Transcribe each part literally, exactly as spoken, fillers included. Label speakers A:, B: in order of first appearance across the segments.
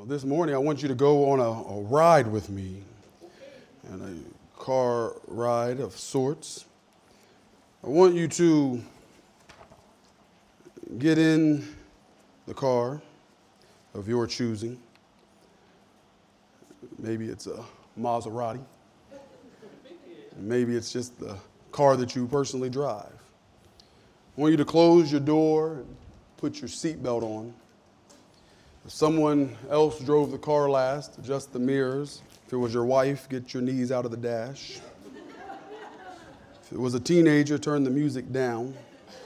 A: Well, this morning I want you to go on a, a ride with me, and a car ride of sorts. I want you to get in the car of your choosing. Maybe it's a Maserati. Maybe it's just the car that you personally drive. I want you to close your door and put your seatbelt on. If someone else drove the car last, adjust the mirrors. If it was your wife, get your knees out of the dash. If it was a teenager, turn the music down.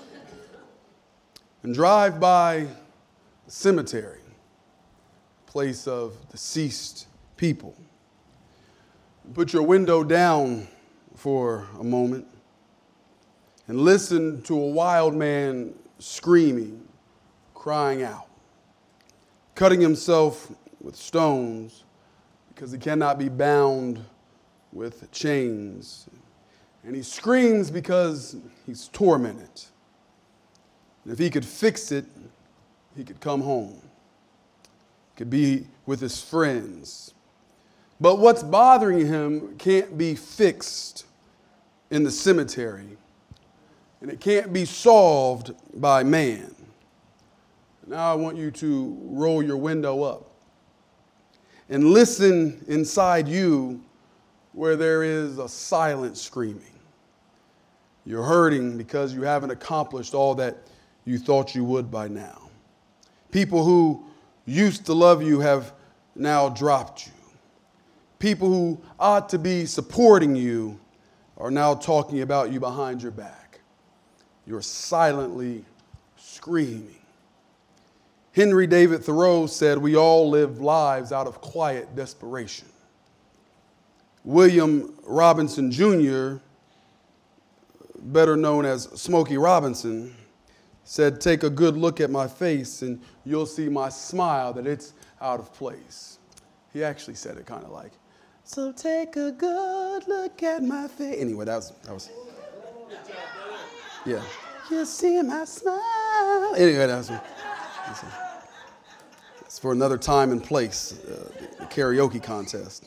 A: And drive by the cemetery, place of deceased people. Put your window down for a moment and listen to a wild man screaming, crying out, cutting himself with stones because he cannot be bound with chains. And he screams because he's tormented. And if he could fix it, he could come home. He could be with his friends. But what's bothering him can't be fixed in the cemetery. And it can't be solved by man. Now I want you to roll your window up and listen inside you where there is a silent screaming. You're hurting because you haven't accomplished all that you thought you would by now. People who used to love you have now dropped you. People who ought to be supporting you are now talking about you behind your back. You're silently screaming. Henry David Thoreau said, "We all live lives out of quiet desperation." William Robinson Junior, better known as Smokey Robinson, said, "Take a good look at my face and you'll see my smile that it's out of place." He actually said it kind of like, "So take a good look at my face." Anyway, that was, that was, yeah. "You see my smile." Anyway, that was, it's for another time and place, uh, the karaoke contest.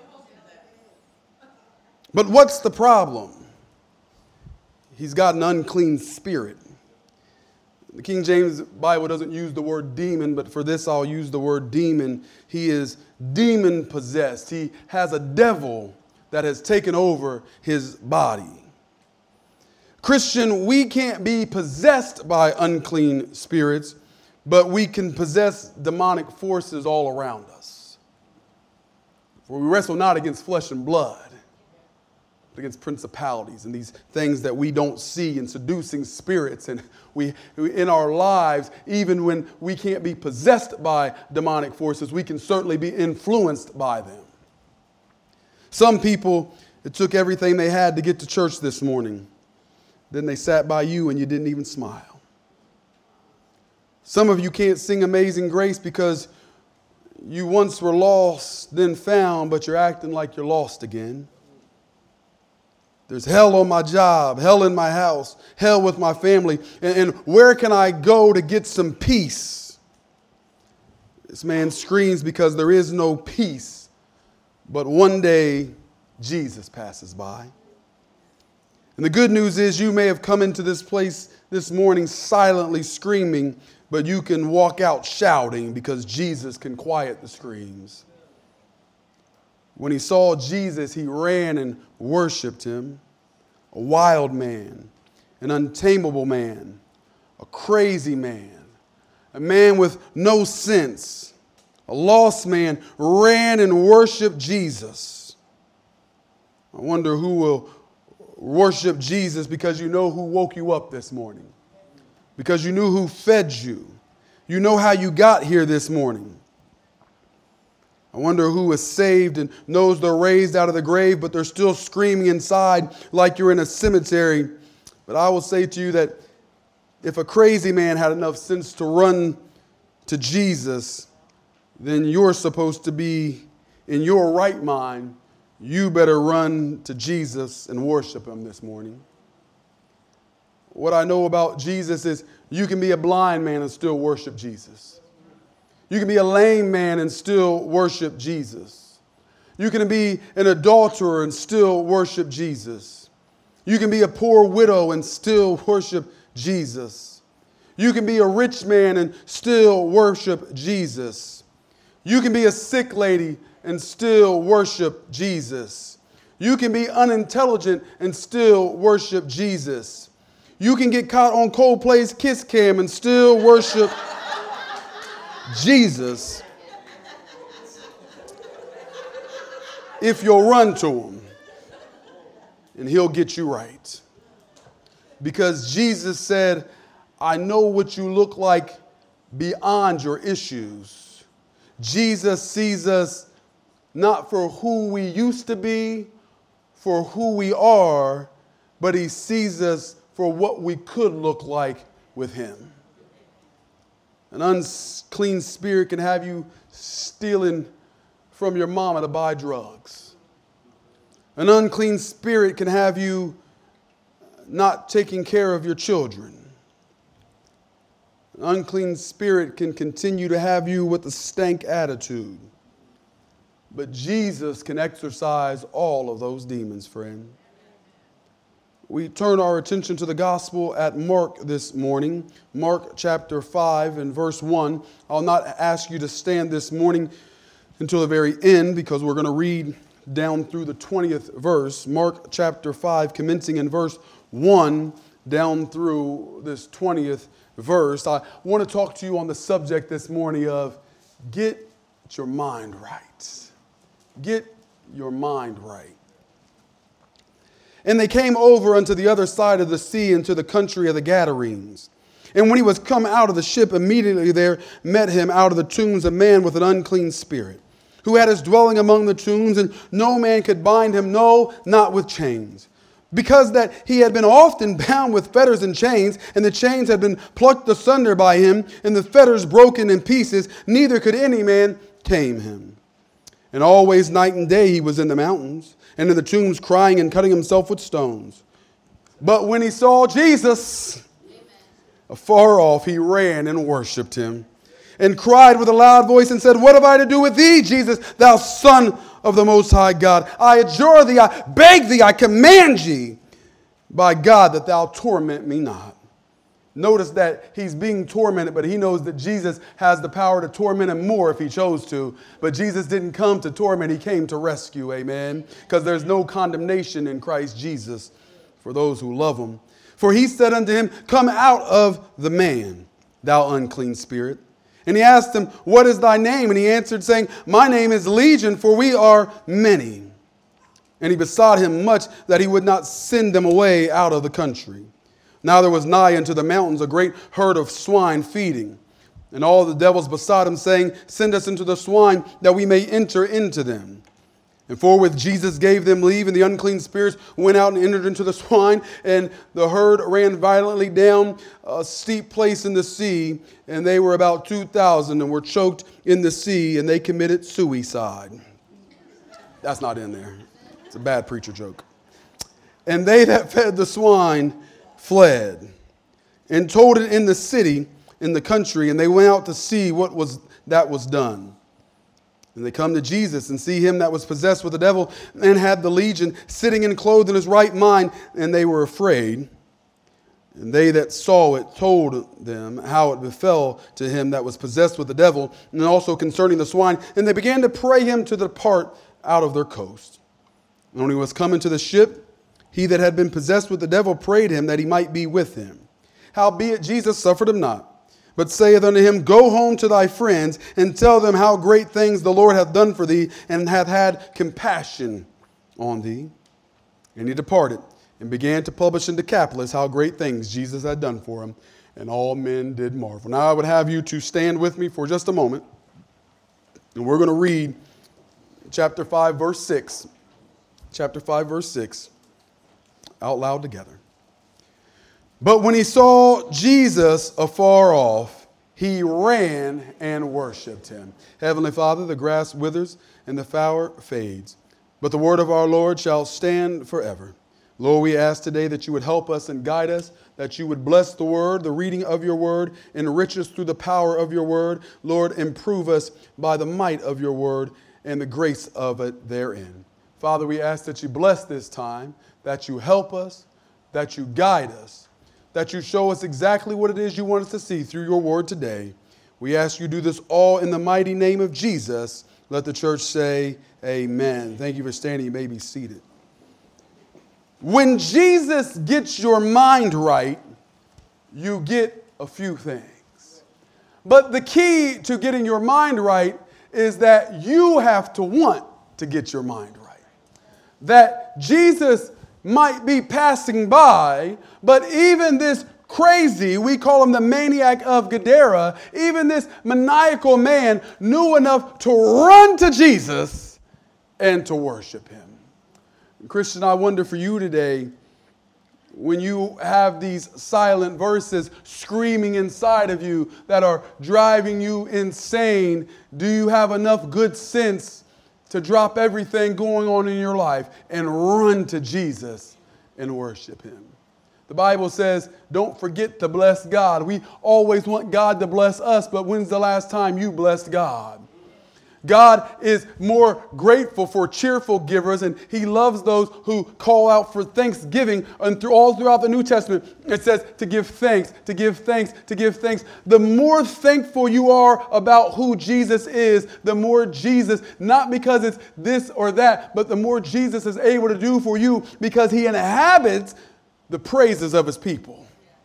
A: But what's the problem? He's got an unclean spirit. The King James Bible doesn't use the word demon, but for this I'll use the word demon. He is demon possessed. He has a devil that has taken over his body. Christian, we can't be possessed by unclean spirits, but we can possess demonic forces all around us. For we wrestle not against flesh and blood, but against principalities and these things that we don't see, and seducing spirits. And we, in our lives, even when we can't be possessed by demonic forces, we can certainly be influenced by them. Some people, it took everything they had to get to church this morning. Then they sat by you and you didn't even smile. Some of you can't sing Amazing Grace because you once were lost, then found, but you're acting like you're lost again. There's hell on my job, hell in my house, hell with my family, and, and where can I go to get some peace? This man screams because there is no peace, but one day Jesus passes by. And the good news is you may have come into this place this morning silently screaming, but you can walk out shouting because Jesus can quiet the screams. When he saw Jesus, he ran and worshiped him. A wild man, an untamable man, a crazy man, a man with no sense, a lost man ran and worshiped Jesus. I wonder who will worship Jesus because you know who woke you up this morning, because you knew who fed you. You know how you got here this morning. I wonder who is saved and knows they're raised out of the grave, but they're still screaming inside like you're in a cemetery. But I will say to you that if a crazy man had enough sense to run to Jesus, then you're supposed to be in your right mind. You better run to Jesus and worship him this morning. What I know about Jesus is you can be a blind man and still worship Jesus. You can be a lame man and still worship Jesus. You can be an adulterer and still worship Jesus. You can be a poor widow and still worship Jesus. You can be a rich man and still worship Jesus. You can be a sick lady and still worship Jesus. You can be unintelligent and still worship Jesus. You can get caught on Coldplay's Kiss Cam and still worship Jesus if you'll run to him and he'll get you right. Because Jesus said, I know what you look like beyond your issues. Jesus sees us not for who we used to be, for who we are, but he sees us for what we could look like with him. An unclean spirit can have you stealing from your mama to buy drugs. An unclean spirit can have you not taking care of your children. An unclean spirit can continue to have you with a stank attitude. But Jesus can exorcise all of those demons, friend. We turn our attention to the gospel at Mark this morning. Mark chapter five and verse one. I'll not ask you to stand this morning until the very end because we're going to read down through the twentieth verse. Mark chapter five, commencing in verse one, down through this twentieth verse. I want to talk to you on the subject this morning of get your mind right. Get your mind right. And they came over unto the other side of the sea into the country of the Gadarenes. And when he was come out of the ship, immediately there met him out of the tombs a man with an unclean spirit, who had his dwelling among the tombs, and no man could bind him, no, not with chains. Because that he had been often bound with fetters and chains, and the chains had been plucked asunder by him, and the fetters broken in pieces, neither could any man tame him. And always night and day he was in the mountains, and in the tombs crying and cutting himself with stones. But when he saw Jesus afar off, he ran and worshipped him, and cried with a loud voice and said, What have I to do with thee, Jesus, thou Son of the Most High God? I adjure thee, I beg thee, I command thee, by God, that thou torment me not. Notice that he's being tormented, but he knows that Jesus has the power to torment him more if he chose to. But Jesus didn't come to torment, he came to rescue, amen? Because there's no condemnation in Christ Jesus for those who love him. For he said unto him, Come out of the man, thou unclean spirit. And he asked him, What is thy name? And he answered, saying, My name is Legion, for we are many. And he besought him much that he would not send them away out of the country. Now there was nigh unto the mountains a great herd of swine feeding. And all the devils besought him, saying, Send us into the swine, that we may enter into them. And forthwith Jesus gave them leave, and the unclean spirits went out and entered into the swine, and the herd ran violently down a steep place in the sea, and they were about two thousand, and were choked in the sea, and they committed suicide. That's not in there. It's a bad preacher joke. And they that fed the swine fled, and told it in the city, in the country, and they went out to see what was that was done. And they come to Jesus and see him that was possessed with the devil and had the legion sitting and clothed in his right mind, and they were afraid. And they that saw it told them how it befell to him that was possessed with the devil, and also concerning the swine. And they began to pray him to depart out of their coast. And when he was come into the ship, he that had been possessed with the devil prayed him that he might be with him. Howbeit Jesus suffered him not, but saith unto him, Go home to thy friends, and tell them how great things the Lord hath done for thee, and hath had compassion on thee. And he departed, and began to publish in Decapolis how great things Jesus had done for him. And all men did marvel. Now I would have you to stand with me for just a moment, and we're going to read chapter five, verse six. Chapter five, verse six. Out loud together. But when he saw Jesus afar off, he ran and worshipped him. Heavenly Father, the grass withers and the flower fades, but the word of our Lord shall stand forever. Lord, we ask today that you would help us and guide us, that you would bless the word, the reading of your word, enrich us through the power of your word. Lord, improve us by the might of your word and the grace of it therein. Father, we ask that you bless this time, that you help us, that you guide us, that you show us exactly what it is you want us to see through your word today. We ask you to do this all in the mighty name of Jesus. Let the church say amen. Thank you for standing. You may be seated. When Jesus gets your mind right, you get a few things. But the key to getting your mind right is that you have to want to get your mind right. That Jesus might be passing by, but even this crazy, we call him the maniac of Gadara, even this maniacal man knew enough to run to Jesus and to worship him. Christian, I wonder for you today, when you have these silent verses screaming inside of you that are driving you insane, do you have enough good sense to drop everything going on in your life and run to Jesus and worship him? The Bible says, don't forget to bless God. We always want God to bless us, but when's the last time you blessed God? God is more grateful for cheerful givers, and he loves those who call out for thanksgiving. And through all throughout the New Testament, it says to give thanks, to give thanks, to give thanks. The more thankful you are about who Jesus is, the more Jesus, not because it's this or that, but the more Jesus is able to do for you because he inhabits the praises of his people.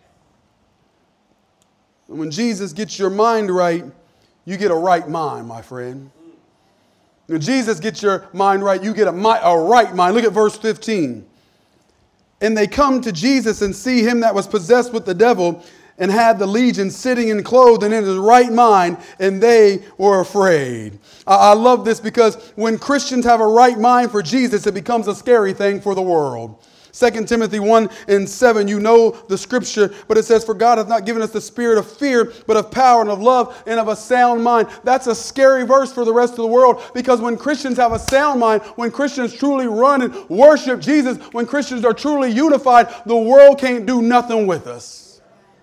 A: And when Jesus gets your mind right, you get a right mind, my friend. When Jesus gets your mind right, you get a, mi- a right mind. Look at verse fifteen. And they come to Jesus and see him that was possessed with the devil and had the legion sitting and clothed and in his right mind, and they were afraid. I, I love this because when Christians have a right mind for Jesus, it becomes a scary thing for the world. Second Timothy one and seven, you know the scripture, but it says, for God hath not given us the spirit of fear, but of power and of love and of a sound mind. That's a scary verse for the rest of the world, because when Christians have a sound mind, when Christians truly run and worship Jesus, when Christians are truly unified, the world can't do nothing with us.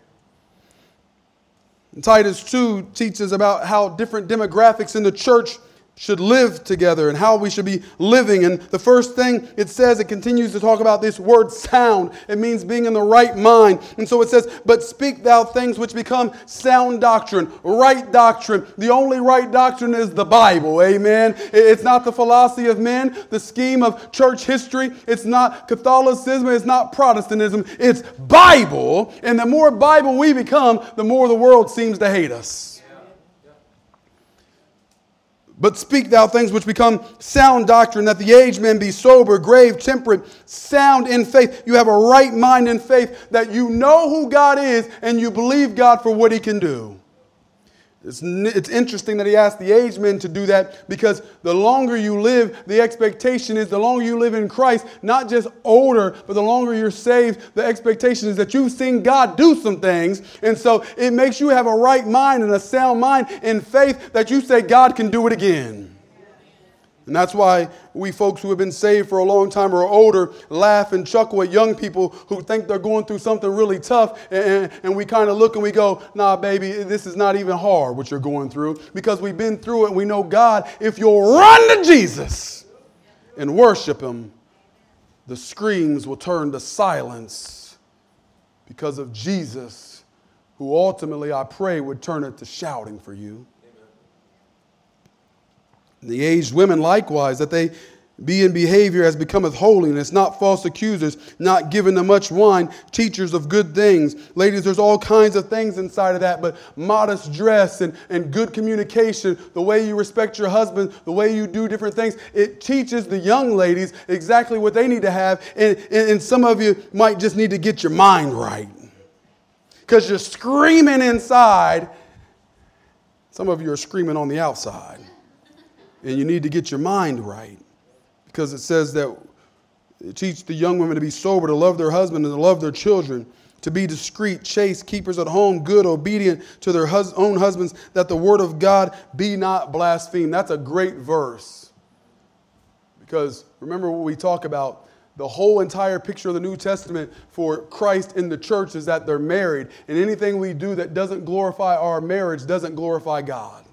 A: And Titus two teaches about how different demographics in the church should live together and how we should be living. And the first thing it says, it continues to talk about this word sound. It means being in the right mind. And so it says, but speak thou things which become sound doctrine, right doctrine. The only right doctrine is the Bible. Amen. It's not the philosophy of men, the scheme of church history. It's not Catholicism. It's not Protestantism. It's Bible. And the more Bible we become, the more the world seems to hate us. But speak thou things which become sound doctrine, that the aged men be sober, grave, temperate, sound in faith. You have a right mind in faith, that you know who God is and you believe God for what he can do. It's, it's interesting that he asked the aged men to do that, because the longer you live, the expectation is the longer you live in Christ, not just older, but the longer you're saved, the expectation is that you've seen God do some things. And so it makes you have a right mind and a sound mind in faith that you say God can do it again. And that's why we folks who have been saved for a long time or older laugh and chuckle at young people who think they're going through something really tough. And, and we kind of look and we go, nah, baby, this is not even hard what you're going through, because we've been through it and we know God, if you'll run to Jesus and worship him, the screams will turn to silence because of Jesus, who ultimately, I pray, would turn it to shouting for you. The aged women likewise, that they be in behavior as becometh holiness, not false accusers, not given to much wine, teachers of good things. Ladies, there's all kinds of things inside of that, but modest dress and, and good communication, the way you respect your husband, the way you do different things, it teaches the young ladies exactly what they need to have. And, and, and some of you might just need to get your mind right, because you're screaming inside. Some of you are screaming on the outside. And you need to get your mind right, because it says that it teach the young women to be sober, to love their husband and to love their children, to be discreet, chaste, keepers at home, good, obedient to their hus- own husbands, that the word of God be not blasphemed. That's a great verse, because remember what we talk about. the whole entire picture of the New Testament for Christ in the church is that they're married. And anything we do that doesn't glorify our marriage doesn't glorify God.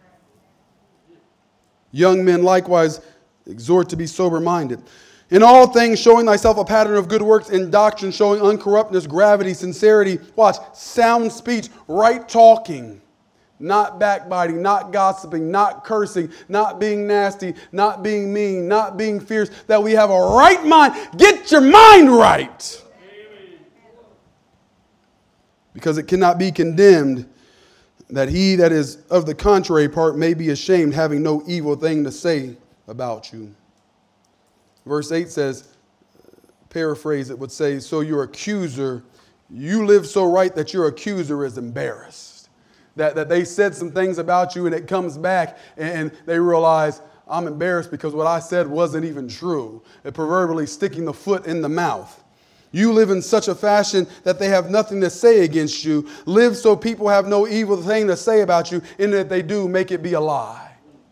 A: Young men likewise exhort to be sober-minded. In all things showing thyself a pattern of good works, in doctrine showing uncorruptness, gravity, sincerity, watch, sound speech, right talking, not backbiting, not gossiping, not cursing, not being nasty, not being mean, not being fierce, that we have a right mind. Get your mind right. Amen. Because it cannot be condemned that he that is of the contrary part may be ashamed, having no evil thing to say about you. Verse eight says, paraphrase it would say, so your accuser, you live so right that your accuser is embarrassed. That, that they said some things about you and it comes back and they realize, I'm embarrassed because what I said wasn't even true. It proverbially sticking the foot in the mouth. You live in such a fashion that they have nothing to say against you. Live so people have no evil thing to say about you, and that they do, make it be a lie.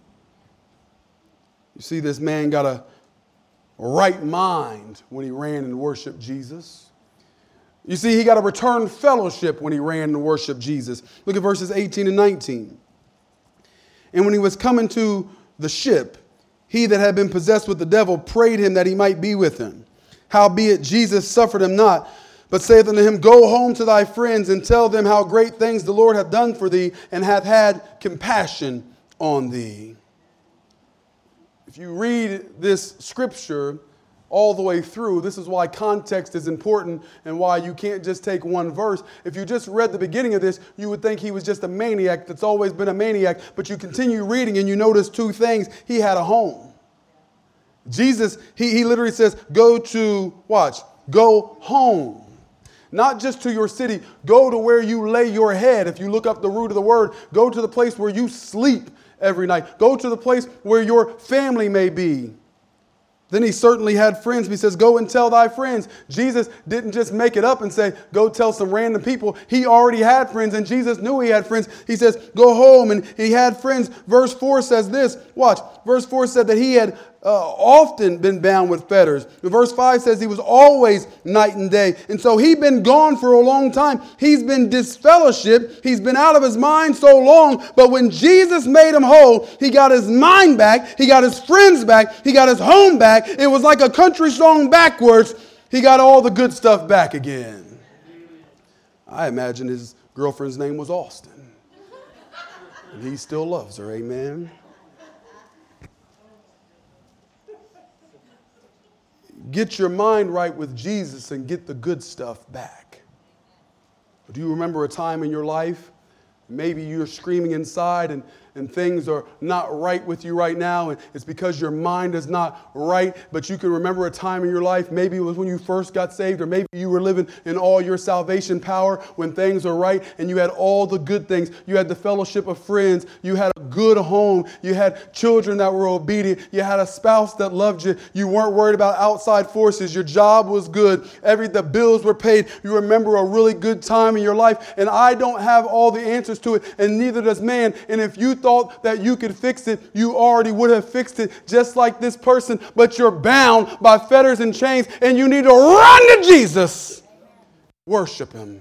A: You see, this man got a right mind when he ran and worshiped Jesus. You see, he got a return fellowship when he ran and worshiped Jesus. Look at verses eighteen and nineteen. And when he was coming to the ship, he that had been possessed with the devil prayed him that he might be with him. Howbeit Jesus suffered him not, but saith unto him, go home to thy friends and tell them how great things the Lord hath done for thee, and hath had compassion on thee. If you read this scripture all the way through, this is why context is important and why you can't just take one verse. If you just read the beginning of this, you would think he was just a maniac that's always been a maniac, but you continue reading and you notice two things. He had a home. Jesus, he, he literally says, go to, watch, go home. Not just to your city, go to where you lay your head. If you look up the root of the word, go to the place where you sleep every night. Go to the place where your family may be. Then he certainly had friends. He says, go and tell thy friends. Jesus didn't just make it up and say, go tell some random people. He already had friends, and Jesus knew he had friends. He says, go home, and he had friends. Verse four says this. Watch. Verse four said that he had uh, often been bound with fetters. Verse five says he was always night and day. And so he'd been gone for a long time. He's been disfellowshipped. He's been out of his mind so long. But when Jesus made him whole, he got his mind back. He got his friends back. He got his home back. It was like a country song backwards. He got all the good stuff back again. I imagine his girlfriend's name was Austin. And he still loves her, amen. Get your mind right with Jesus and get the good stuff back. Do you remember a time in your life? Maybe you're screaming inside and, and things are not right with you right now, and it's because your mind is not right, but you can remember a time in your life, maybe it was when you first got saved, or maybe you were living in all your salvation power when things are right, and you had all the good things. You had the fellowship of friends. You had a good home. You had children that were obedient. You had a spouse that loved you. You weren't worried about outside forces. Your job was good. Every the bills were paid. You remember a really good time in your life, and I don't have all the answers to it, and neither does man. And if you thought that you could fix it, you already would have fixed it, just like this person, but you're bound by fetters and chains, and you need to run to Jesus. Worship him.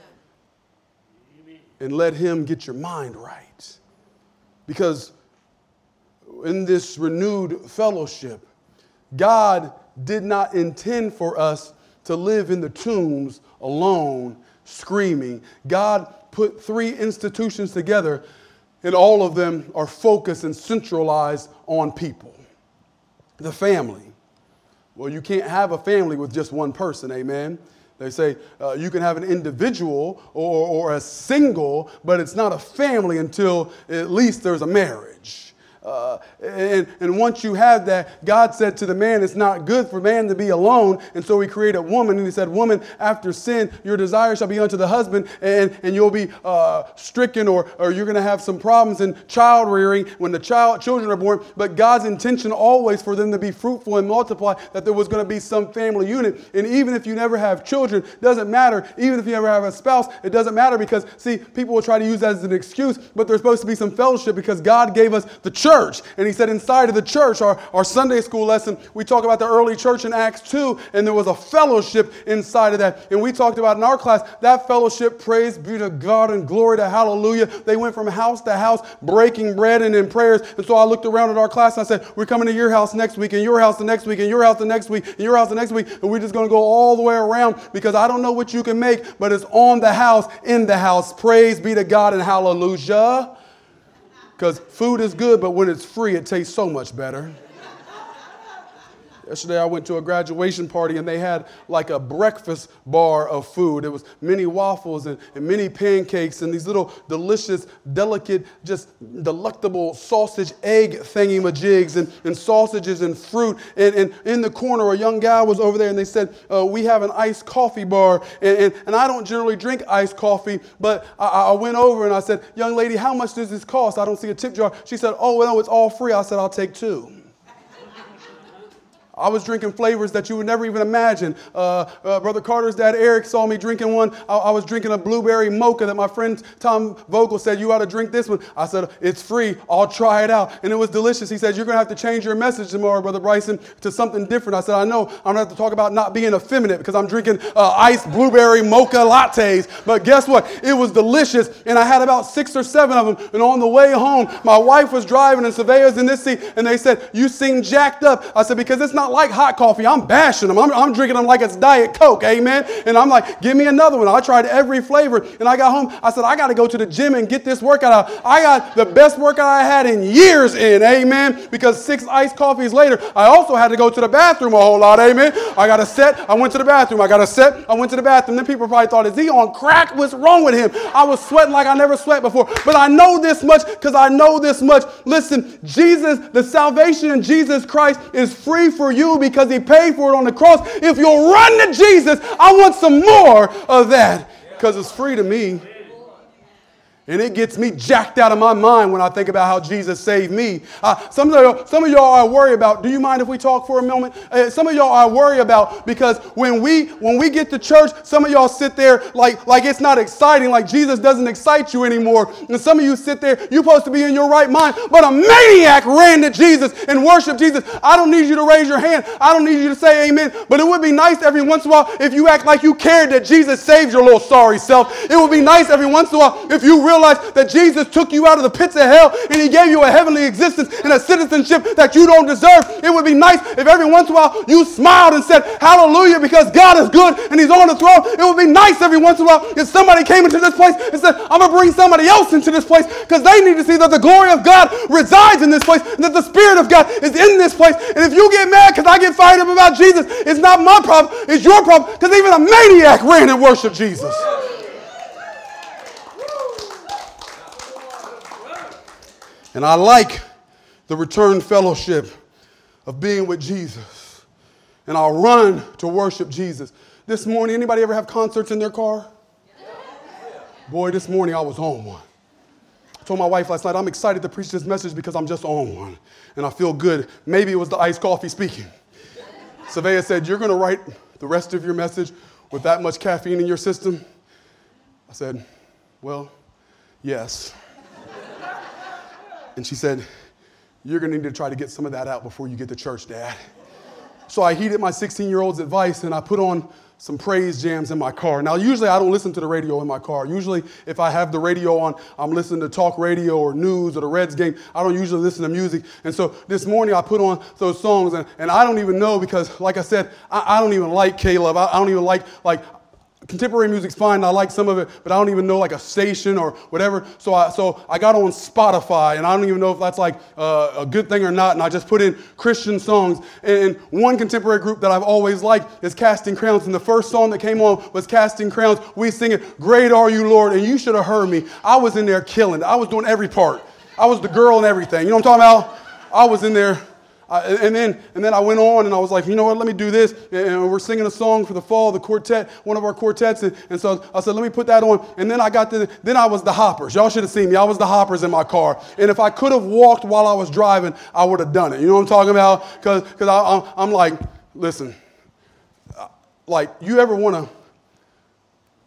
A: And let him get your mind right. Because in this renewed fellowship, God did not intend for us to live in the tombs alone, screaming. God put three institutions together, and all of them are focused and centralized on people. The family. Well, you can't have a family with just one person, amen? They say uh, you can have an individual or, or a single, but it's not a family until at least there's a marriage. Uh, and, and once you have that, God said to the man, it's not good for man to be alone. And so he created woman, and he said, woman, after sin, your desire shall be unto the husband, and, and you'll be uh, stricken, or, or you're going to have some problems in child rearing when the child children are born. But God's intention always for them to be fruitful and multiply, that there was going to be some family unit. And even if you never have children, doesn't matter. Even if you never have a spouse, it doesn't matter, because, see, people will try to use that as an excuse, but there's supposed to be some fellowship because God gave us the church. church. And he said inside of the church, our, our Sunday school lesson, we talk about the early church in Acts two, and there was a fellowship inside of that. And we talked about in our class, that fellowship, praise be to God and glory to hallelujah. They went from house to house, breaking bread and in prayers. And so I looked around at our class and I said, we're coming to your house next week, and your house the next week, and your house the next week, and your house the next week. And we're just going to go all the way around, because I don't know what you can make, but it's on the house, in the house. Praise be to God and hallelujah. Because food is good, but when it's free, it tastes so much better. Yesterday, I went to a graduation party, and they had like a breakfast bar of food. It was mini waffles and, and mini pancakes and these little delicious, delicate, just delectable sausage egg thingy-majigs and, and sausages and fruit. And, and in the corner, a young guy was over there, and they said, uh, we have an iced coffee bar. And, and, and I don't generally drink iced coffee, but I, I went over and I said, young lady, how much does this cost? I don't see a tip jar. She said, oh, well, no, it's all free. I said, I'll take two. I was drinking flavors that you would never even imagine. Uh, uh, Brother Carter's dad, Eric, saw me drinking one. I, I was drinking a blueberry mocha that my friend Tom Vogel said, you ought to drink this one. I said, it's free. I'll try it out. And it was delicious. He said, you're going to have to change your message tomorrow, Brother Bryson, to something different. I said, I know. I'm going to have to talk about not being effeminate because I'm drinking uh, iced blueberry mocha lattes. But guess what? It was delicious. And I had about six or seven of them. And on the way home, my wife was driving and surveyors in this seat. And they said, you seem jacked up. I said, because it's not like hot coffee. I'm bashing them. I'm, I'm drinking them like it's Diet Coke. Amen. And I'm like, give me another one. I tried every flavor. And I got home. I said, I got to go to the gym and get this workout out. I got the best workout I had in years in. Amen. Because six iced coffees later, I also had to go to the bathroom a whole lot. Amen. I got a set. I went to the bathroom. I got a set. I went to the bathroom. Then people probably thought, is he on crack? What's wrong with him? I was sweating like I never sweat before. But I know this much because I know this much. Listen, Jesus, the salvation in Jesus Christ is free for you because he paid for it on the cross. If you'll run to Jesus, I want some more of that because it's free to me. And it gets me jacked out of my mind when I think about how Jesus saved me. Uh, some, of y'all, some of y'all are worried about, do you mind if we talk for a moment? Uh, some of y'all are worried about because when we when we get to church, some of y'all sit there like, like it's not exciting, like Jesus doesn't excite you anymore. And some of you sit there, you're supposed to be in your right mind, but a maniac ran to Jesus and worshiped Jesus. I don't need you to raise your hand. I don't need you to say amen. But it would be nice every once in a while if you act like you cared that Jesus saved your little sorry self. It would be nice every once in a while if you realize that Jesus took you out of the pits of hell and he gave you a heavenly existence and a citizenship that you don't deserve. It would be nice if every once in a while you smiled and said, hallelujah, because God is good and he's on the throne. It would be nice every once in a while if somebody came into this place and said, I'm going to bring somebody else into this place because they need to see that the glory of God resides in this place and that the Spirit of God is in this place. And if you get mad because I get fired up about Jesus, it's not my problem, it's your problem, because even a maniac ran and worshiped Jesus. And I like the return fellowship of being with Jesus. And I'll run to worship Jesus. This morning, anybody ever have concerts in their car? Boy, this morning I was on one. I told my wife last night, I'm excited to preach this message because I'm just on one. And I feel good. Maybe it was the iced coffee speaking. Savea said, you're going to write the rest of your message with that much caffeine in your system? I said, well, yes. And she said, you're going to need to try to get some of that out before you get to church, Dad. So I heeded my sixteen-year-old's advice, and I put on some praise jams in my car. Now, usually I don't listen to the radio in my car. Usually, if I have the radio on, I'm listening to talk radio or news or the Reds game. I don't usually listen to music. And so this morning I put on those songs, and, and I don't even know because, like I said, I, I don't even like Caleb. I, I don't even like, like, contemporary music's fine. I like some of it, but I don't even know like a station or whatever. So I so I got on Spotify, and I don't even know if that's like uh, a good thing or not. And I just put in Christian songs. And one contemporary group that I've always liked is Casting Crowns. And the first song that came on was Casting Crowns. We sing it, Great Are You, Lord. And you should have heard me. I was in there killing. I was doing every part. I was the girl and everything. You know what I'm talking about? I was in there. I, and then and then I went on and I was like, you know what, let me do this. And we're singing a song for the fall, the quartet, one of our quartets. And, and so I said, let me put that on. And then I got to, then I was the Hoppers. Y'all should have seen me. I was the Hoppers in my car. And if I could have walked while I was driving, I would have done it. You know what I'm talking about? Because because I'm, I'm like, listen, like you ever want to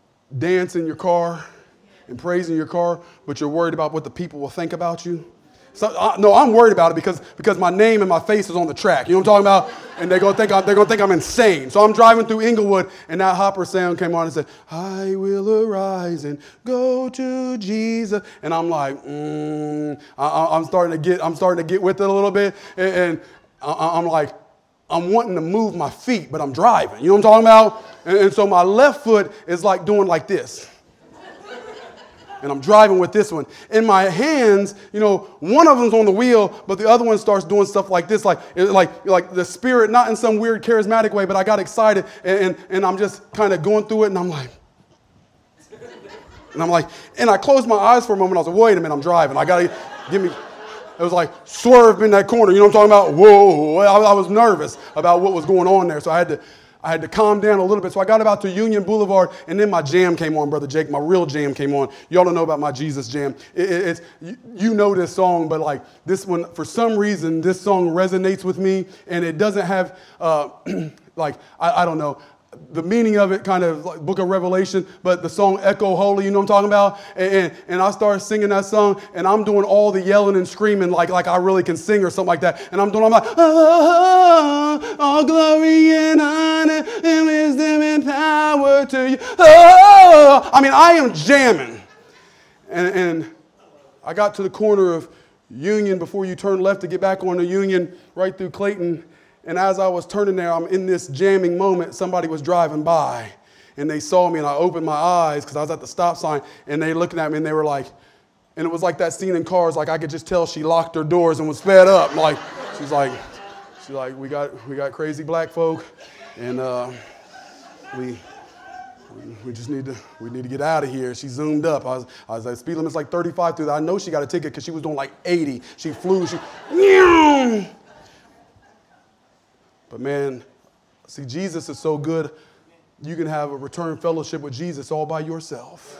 A: dance in your car and praise in your car, but you're worried about what the people will think about you? So, uh, no, I'm worried about it because, because my name and my face is on the track. You know what I'm talking about? And they're going to think I'm, they're going to think I'm insane. So I'm driving through Inglewood, and that Hopper sound came on and said, I will arise and go to Jesus. And I'm like, mm, I, I'm starting to get, I'm starting to get with it a little bit. And, and I, I'm like, I'm wanting to move my feet, but I'm driving. You know what I'm talking about? And, and so my left foot is like doing like this. And I'm driving with this one. In my hands, you know, one of them's on the wheel, but the other one starts doing stuff like this, like, like, like the Spirit, not in some weird charismatic way, but I got excited, and, and, and I'm just kind of going through it, and I'm like, and I'm like, and I closed my eyes for a moment. I was like, wait a minute, I'm driving. I got to give me, it was like, swerve in that corner. You know what I'm talking about? Whoa. I, I was nervous about what was going on there, so I had to, I had to calm down a little bit. So I got about to Union Boulevard, and then my jam came on, Brother Jake. My real jam came on. Y'all don't know about my Jesus jam. It, it, it's you, you know this song, but like this one, for some reason, this song resonates with me, and it doesn't have, uh, like, I, I don't know, the meaning of it kind of like Book of Revelation, but the song Echo Holy, you know what I'm talking about? And, and, and I started singing that song, and I'm doing all the yelling and screaming like, like I really can sing or something like that. And I'm doing, I'm like, oh, all glory and honor and wisdom and power to you. Oh, I mean, I am jamming. And, and I got to the corner of Union before you turn left to get back on the Union right through Clayton. And as I was turning there, I'm in this jamming moment. Somebody was driving by, and they saw me, and I opened my eyes because I was at the stop sign, and they looking at me, and they were like, and it was like that scene in Cars, like I could just tell she locked her doors and was sped up. Like she's like, she's like, we got we got crazy black folk, and uh, we. We just need to, we need to get out of here. She zoomed up. I was, I was like, speed limit's like thirty-five through that. I know she got a ticket because she was doing like eighty. She flew. She. But man, see, Jesus is so good, you can have a return fellowship with Jesus all by yourself.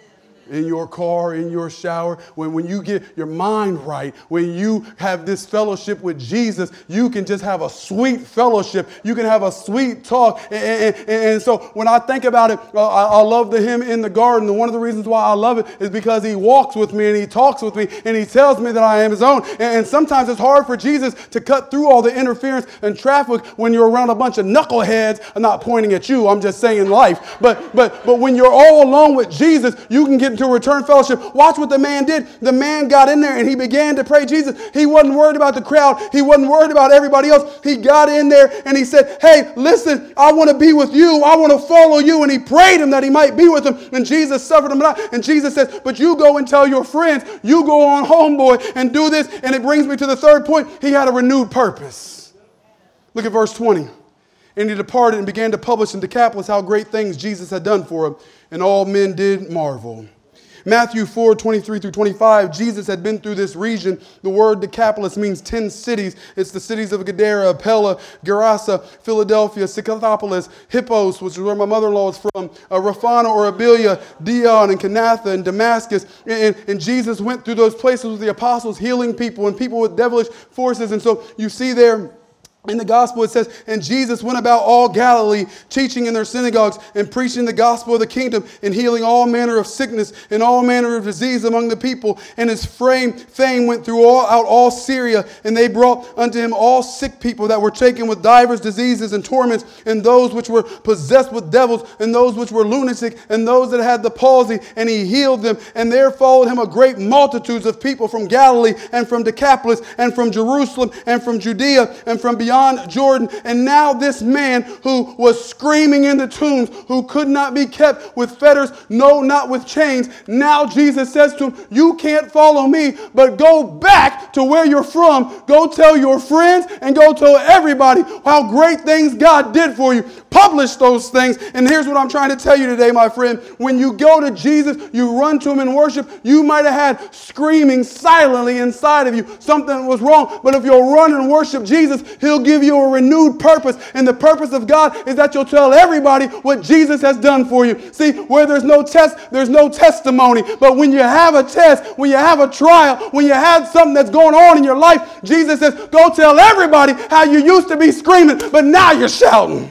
A: In your car, in your shower, when, when you get your mind right, when you have this fellowship with Jesus, you can just have a sweet fellowship. You can have a sweet talk. And, and, and so when I think about it, uh, I, I love the hymn In the Garden. And one of the reasons why I love it is because he walks with me and he talks with me and he tells me that I am his own. And, and sometimes it's hard for Jesus to cut through all the interference and traffic when you're around a bunch of knuckleheads. I'm not pointing at you. I'm just saying life. But, but, but when you're all alone with Jesus, you can get to return fellowship. Watch what the man did. The man got in there and he began to pray Jesus. He wasn't worried about the crowd. He wasn't worried about everybody else. He got in there and he said, hey, listen, I want to be with you. I want to follow you. And he prayed him that he might be with him. And Jesus suffered him not. And Jesus says, but you go and tell your friends. You go on home, boy, and do this. And it brings me to the third point. He had a renewed purpose. Look at verse twenty. And he departed and began to publish in Decapolis how great things Jesus had done for him. And all men did marvel. Matthew four, twenty-three through twenty-five, Jesus had been through this region. The word Decapolis means ten cities. It's the cities of Gadara, Pella, Gerasa, Philadelphia, Scythopolis, Hippos, which is where my mother-in-law is from, uh, Raphana or Abilia, Dion and Kanatha and Damascus. And, and Jesus went through those places with the apostles, healing people and people with devilish forces. And so you see there, in the gospel, it says, and Jesus went about all Galilee, teaching in their synagogues and preaching the gospel of the kingdom and healing all manner of sickness and all manner of disease among the people. And his fame, fame went through all, out all Syria, and they brought unto him all sick people that were taken with divers diseases and torments, and those which were possessed with devils, and those which were lunatic, and those that had the palsy, and he healed them. And there followed him a great multitudes of people from Galilee and from Decapolis and from Jerusalem and from Judea and from beyond Jordan. And now this man who was screaming in the tombs, who could not be kept with fetters, no, not with chains. Now Jesus says to him, you can't follow me, but go back to where you're from. Go tell your friends and go tell everybody how great things God did for you. Publish those things. And here's what I'm trying to tell you today, my friend. When you go to Jesus, you run to him in worship. You might have had screaming silently inside of you. Something was wrong. But if you'll run and worship Jesus, he'll give you a renewed purpose. And the purpose of God is that you'll tell everybody what Jesus has done for you. See, where there's no test, there's no testimony. But when you have a test, when you have a trial, when you have something that's going on in your life, Jesus says, go tell everybody how you used to be screaming, but now you're shouting.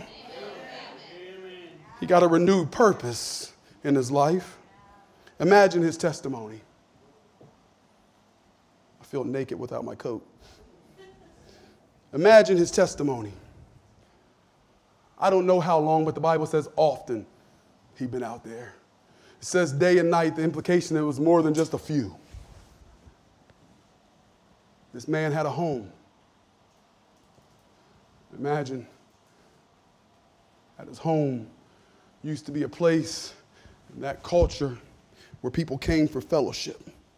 A: He got a renewed purpose in his life. Imagine his testimony. feel naked without my coat. Imagine his testimony. I don't know how long, but the Bible says often he'd been out there. It says day and night. The implication, it was more than just a few. This man had a home. Imagine at his home used to be a place in that culture where people came for fellowship.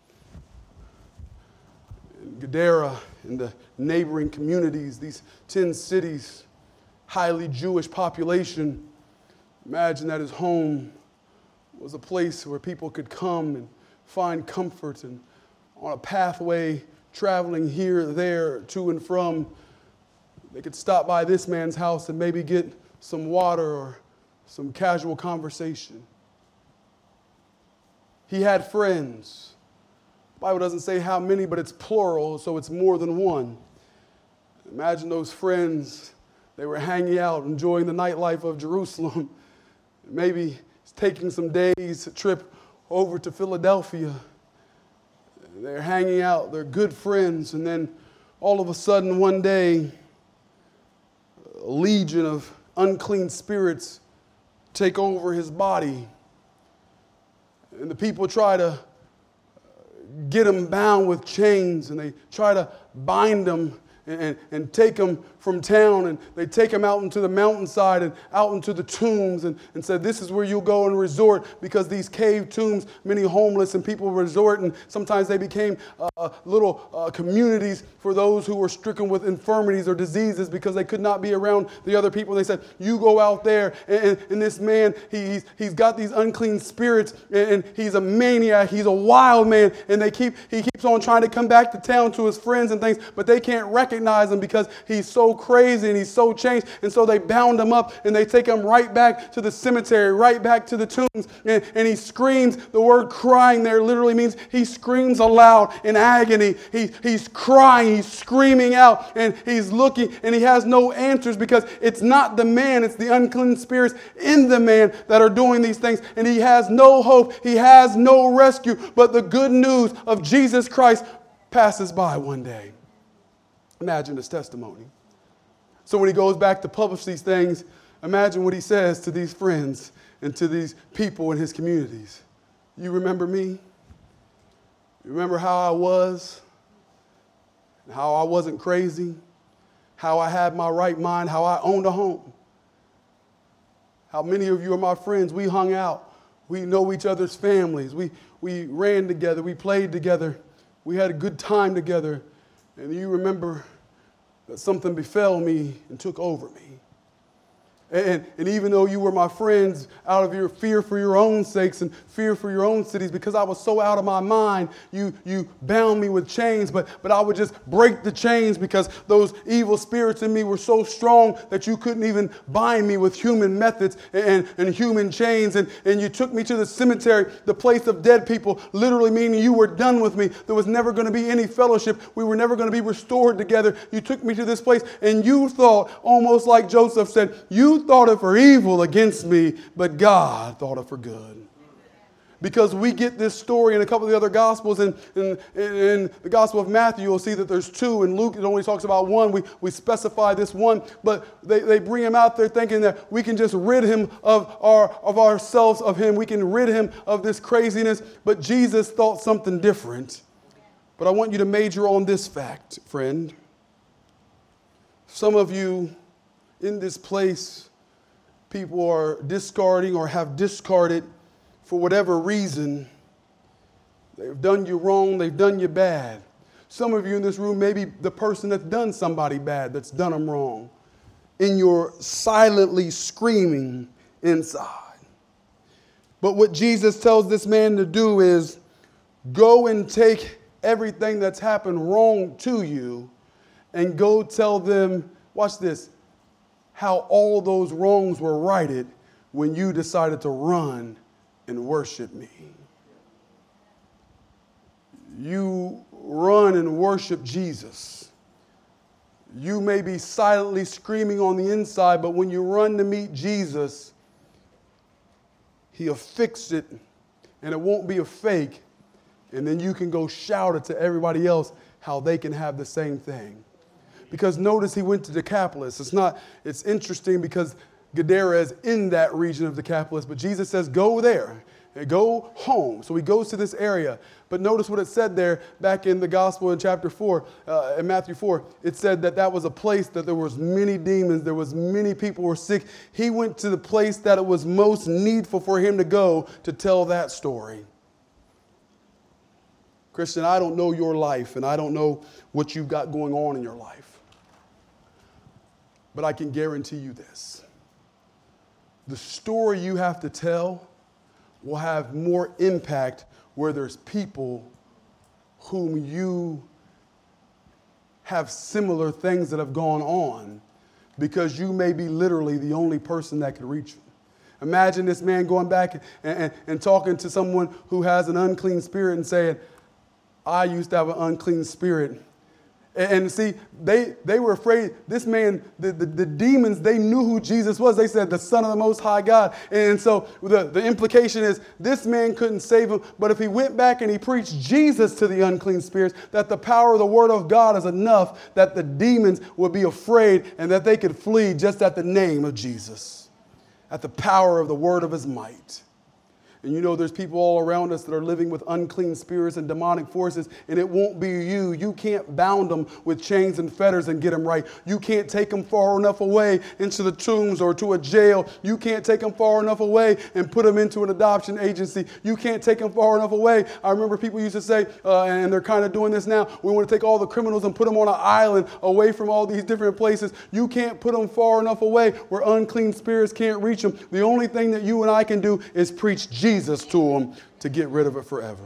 A: In Gadara and the neighboring communities, these ten cities, highly Jewish population, imagine that his home was a place where people could come and find comfort, and on a pathway traveling here, there, to and from, they could stop by this man's house and maybe get some water or some casual conversation. He had friends. The Bible doesn't say how many, but it's plural, so it's more than one. Imagine those friends. They were hanging out, enjoying the nightlife of Jerusalem. Maybe taking some days, a trip over to Philadelphia. They're hanging out, they're good friends, and then all of a sudden one day, a legion of unclean spirits take over his body. And the people try to get him bound with chains, and they try to bind him and, and, and take him from town, and they take him out into the mountainside and out into the tombs, and, and said, this is where you'll go and resort, because these cave tombs, many homeless and people resort, and sometimes they became uh, little uh, communities for those who were stricken with infirmities or diseases because they could not be around the other people. They said, you go out there, and, and, and this man, he, he's, he's got these unclean spirits, and, and he's a maniac, he's a wild man, and they keep he keeps on trying to come back to town to his friends and things, but they can't recognize him because he's so crazy and he's so changed. And so they bound him up and they take him right back to the cemetery, right back to the tombs. And, and he screams. The word crying there literally means he screams aloud in agony. He, he's crying, he's screaming out, and he's looking, and he has no answers because it's not the man, it's the unclean spirits in the man that are doing these things. And he has no hope. He has no rescue. But the good news of Jesus Christ passes by one day. Imagine his testimony. So when he goes back to publish these things, imagine what he says to these friends and to these people in his communities. You remember me? You remember how I was? How I wasn't crazy? How I had my right mind? How I owned a home? How many of you are my friends? We hung out. We know each other's families. We, we ran together. We played together. We had a good time together. And you remember that something befell me and took over me. And, and even though you were my friends, out of your fear for your own sakes and fear for your own cities, because I was so out of my mind, you, you bound me with chains, but, but I would just break the chains because those evil spirits in me were so strong that you couldn't even bind me with human methods and, and human chains. And, and you took me to the cemetery, the place of dead people, literally meaning you were done with me. There was never going to be any fellowship. We were never going to be restored together. You took me to this place, and you thought, almost like Joseph said, you thought it for evil against me, but God thought it for good. Because we get this story in a couple of the other Gospels. In, in, in the Gospel of Matthew, you'll see that there's two. In Luke, it only talks about one. We, we specify this one. But they, they bring him out there thinking that we can just rid him of, our, of ourselves, of him. We can rid him of this craziness. But Jesus thought something different. But I want you to major on this fact, friend. Some of you in this place, people are discarding or have discarded for whatever reason. They've done you wrong. They've done you bad. Some of you in this room may be the person that's done somebody bad, that's done them wrong. And you're silently screaming inside. But what Jesus tells this man to do is go and take everything that's happened wrong to you and go tell them, watch this, how all those wrongs were righted when you decided to run and worship me. You run and worship Jesus. You may be silently screaming on the inside, but when you run to meet Jesus, he'll fix it, and it won't be a fake. And then you can go shout it to everybody else how they can have the same thing. Because notice he went to Decapolis. It's not, it's interesting because Gadara is in that region of Decapolis, but Jesus says, go there, go home. So he goes to this area. But notice what it said there back in the gospel in chapter four, uh, in Matthew four. It said that that was a place that there was many demons. There was many people who were sick. He went to the place that it was most needful for him to go to tell that story. Christian, I don't know your life and I don't know what you've got going on in your life. But I can guarantee you this. The story you have to tell will have more impact where there's people whom you have similar things that have gone on because you may be literally the only person that can reach them. Imagine this man going back and, and, and talking to someone who has an unclean spirit and saying, I used to have an unclean spirit. And see, they, they were afraid. This man, the, the, the demons, they knew who Jesus was. They said the Son of the Most High God. And so the, the implication is this man couldn't save him. But if he went back and he preached Jesus to the unclean spirits, that the power of the Word of God is enough that the demons would be afraid and that they could flee just at the name of Jesus, at the power of the word of his might. And you know there's people all around us that are living with unclean spirits and demonic forces, and it won't be you. You can't bound them with chains and fetters and get them right. You can't take them far enough away into the tombs or to a jail. You can't take them far enough away and put them into an adoption agency. You can't take them far enough away. I remember people used to say, uh, and they're kind of doing this now, we want to take all the criminals and put them on an island away from all these different places. You can't put them far enough away where unclean spirits can't reach them. The only thing that you and I can do is preach Jesus. Jesus to them to get rid of it forever.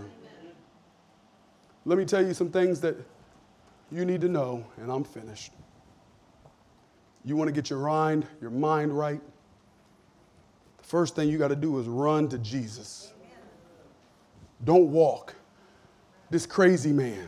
A: Let me tell you some things that you need to know, and I'm finished. You want to get your mind, your mind right? The first thing you got to do is run to Jesus. Don't walk. This crazy man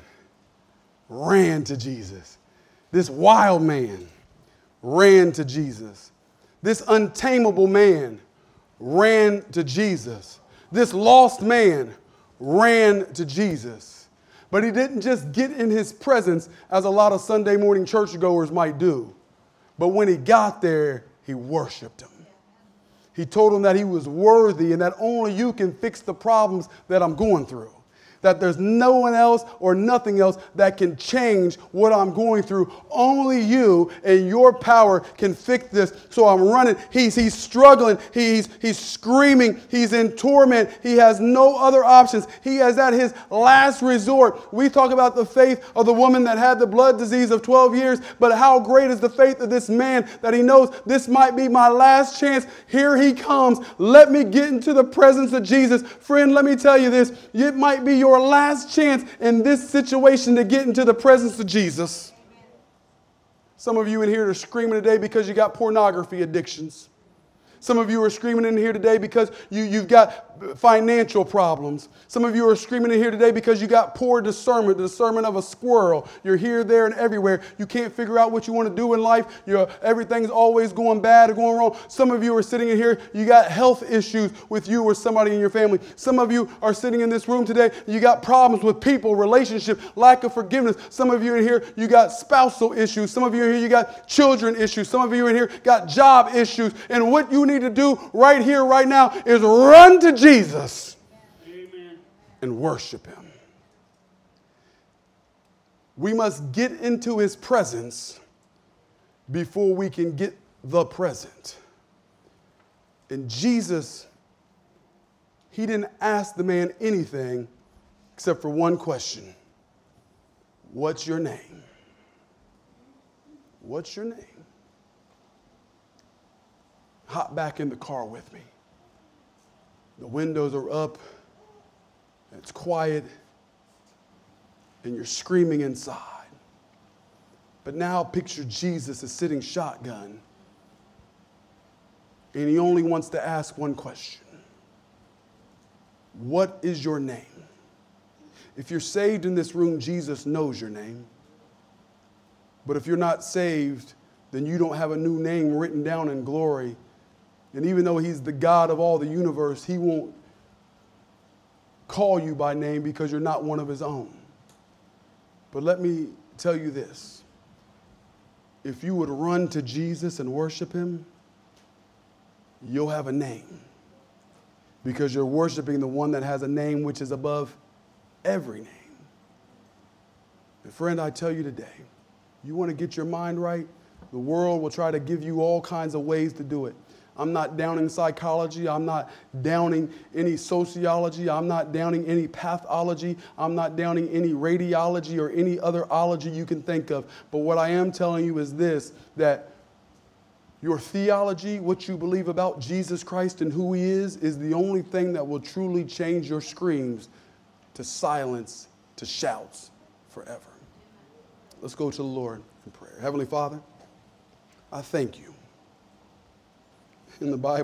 A: ran to Jesus. This wild man ran to Jesus. This untamable man ran to Jesus. This lost man ran to Jesus. But he didn't just get in his presence as a lot of Sunday morning churchgoers might do. But when he got there, he worshiped him. He told him that he was worthy and that only you can fix the problems that I'm going through. That there's no one else or nothing else that can change what I'm going through. Only you and your power can fix this. So I'm running. He's, he's struggling. He's, he's screaming. He's in torment. He has no other options. He is at his last resort. We talk about the faith of the woman that had the blood disease of twelve years. But how great is the faith of this man that he knows this might be my last chance. Here he comes. Let me get into the presence of Jesus. Friend, let me tell you this. It might be your Your last chance in this situation to get into the presence of Jesus. Some of you in here are screaming today because you got pornography addictions. Some of you are screaming in here today because you, you've got financial problems. Some of you are screaming in here today because you got poor discernment, the discernment of a squirrel. You're here, there, and everywhere. You can't figure out what you want to do in life. You're, everything's always going bad or going wrong. Some of you are sitting in here, you got health issues with you or somebody in your family. Some of you are sitting in this room today, you got problems with people, relationship, lack of forgiveness. Some of you in here, you got spousal issues. Some of you in here, you got children issues. Some of you in here got job issues. And what you need to do right here, right now is run to Jesus Amen. And worship him. We must get into his presence before we can get the present. And Jesus, he didn't ask the man anything except for one question. What's your name? What's your name? Hop back in the car with me. The windows are up, it's quiet, and you're screaming inside. But now picture Jesus is sitting shotgun, and he only wants to ask one question. What is your name? If you're saved in this room, Jesus knows your name. But if you're not saved, then you don't have a new name written down in glory. And even though he's the God of all the universe, he won't call you by name because you're not one of his own. But let me tell you this. If you would run to Jesus and worship him, you'll have a name. Because you're worshiping the one that has a name which is above every name. And friend, I tell you today, you want to get your mind right? The world will try to give you all kinds of ways to do it. I'm not downing psychology. I'm not downing any sociology. I'm not downing any pathology. I'm not downing any radiology or any other ology you can think of. But what I am telling you is this, that your theology, what you believe about Jesus Christ and who he is, is the only thing that will truly change your screams to silence, to shouts forever. Let's go to the Lord in prayer. Heavenly Father, I thank you. In the Bible,